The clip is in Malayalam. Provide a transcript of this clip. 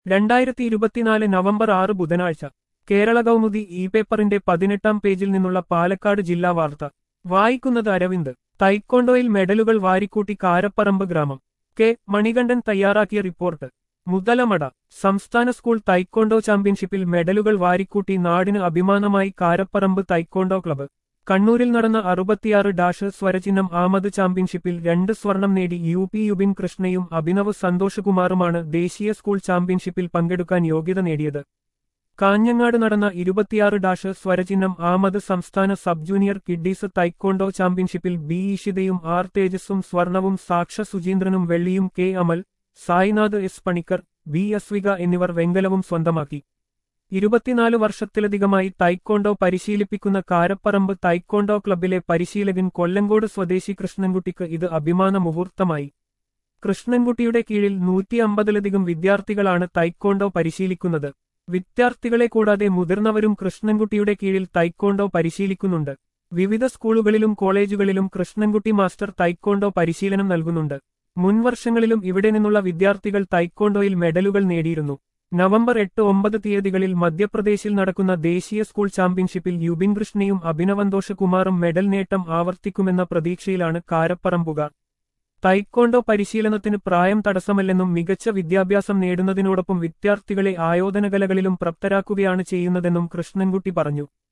2024 നവംബർ 6 ബുധനാഴ്ച കേരള കൗമുദി ഇ പേപ്പറിന്റെ 18-ാം പേജിൽ നിന്നുള്ള പാലക്കാട് ജില്ലാ വാർത്ത വായിക്കുന്നത് അരവിന്ദ്. തൈക്കോണ്ടോയിൽ മെഡലുകൾ വാരിക്കൂട്ടി കാരപ്പറമ്പ് ഗ്രാമം. കെ മണികണ്ഠൻ തയ്യാറാക്കിയ റിപ്പോർട്ട്. മുതലമട. സംസ്ഥാന സ്കൂൾ തൈക്കോണ്ടോ ചാമ്പ്യൻഷിപ്പിൽ മെഡലുകൾ വാരിക്കൂട്ടി നാടിന് അഭിമാനമായി കാരപ്പറമ്പ് തൈക്കോണ്ടോ ക്ലബ്ബ്. കണ്ണൂരിൽ നടന്ന 66 സ്വരചിഹ്നം ആമത് ചാമ്പ്യൻഷിപ്പിൽ 2 സ്വർണം നേടി യുപി യുബിൻ കൃഷ്ണയും അഭിനവ് സന്തോഷകുമാറുമാണ് ദേശീയ സ്കൂൾ ചാമ്പ്യൻഷിപ്പിൽ പങ്കെടുക്കാൻ യോഗ്യത നേടിയത്. കാഞ്ഞങ്ങാട് നടന്ന 26 സ്വരചിഹ്നം ആമത് സംസ്ഥാന സബ് ജൂനിയർ കിഡ്ഡീസ് തൈക്കോണ്ടോ ചാമ്പ്യൻഷിപ്പിൽ ബി ഈഷിതയും ആർ തേജസ്സും സ്വർണവും സാക്ഷ സുചീന്ദ്രനും വെള്ളിയും K Amal, Sainath S Panicker, B Aswika എന്നിവർ വെങ്കലവും സ്വന്തമാക്കി. 24 വർഷത്തിലധികമായി തൈക്കോണ്ടോ പരിശീലിപ്പിക്കുന്ന കാരപ്പറമ്പ് തൈക്കോണ്ടോ ക്ലബ്ബിലെ പരിശീലകൻ കൊല്ലങ്കോട് സ്വദേശി കൃഷ്ണൻകുട്ടിക്ക് ഇത് അഭിമാന മുഹൂർത്തമായി. കൃഷ്ണൻകുട്ടിയുടെ കീഴിൽ 150-ലധികം വിദ്യാർത്ഥികളാണ് തൈക്കോണ്ടോ പരിശീലിക്കുന്നത്. വിദ്യാർത്ഥികളെ കൂടാതെ മുതിർന്നവരും കൃഷ്ണൻകുട്ടിയുടെ കീഴിൽ തൈക്കോണ്ടോ പരിശീലിക്കുന്നുണ്ട്. വിവിധ സ്കൂളുകളിലും കോളേജുകളിലും കൃഷ്ണൻകുട്ടി മാസ്റ്റർ തൈക്കോണ്ടോ പരിശീലനം നൽകുന്നുണ്ട്. മുൻവർഷങ്ങളിലും ഇവിടെ നിന്നുള്ള വിദ്യാർത്ഥികൾ തൈക്കോണ്ടോയിൽ മെഡലുകൾ നേടിയിരുന്നു. നവംബർ 8-9 തീയതികളിൽ മധ്യപ്രദേശിൽ നടക്കുന്ന ദേശീയ സ്കൂൾ ചാമ്പ്യൻഷിപ്പിൽ യുബിൻ കൃഷ്ണയും അഭിനവന്തോഷകുമാറും മെഡൽ നേട്ടം ആവർത്തിക്കുമെന്ന പ്രതീക്ഷയിലാണ് കാരപ്പറമ്പുകാർ. തൈക്കോണ്ടോ പരിശീലനത്തിന് പ്രായം തടസ്സമല്ലെന്നും മികച്ച വിദ്യാഭ്യാസം നേടുന്നതിനോടൊപ്പം വിദ്യാർത്ഥികളെ ആയോധനകലകളിലും പ്രാപ്തരാക്കുകയാണ് ചെയ്യുന്നതെന്നും കൃഷ്ണൻകുട്ടി പറഞ്ഞു.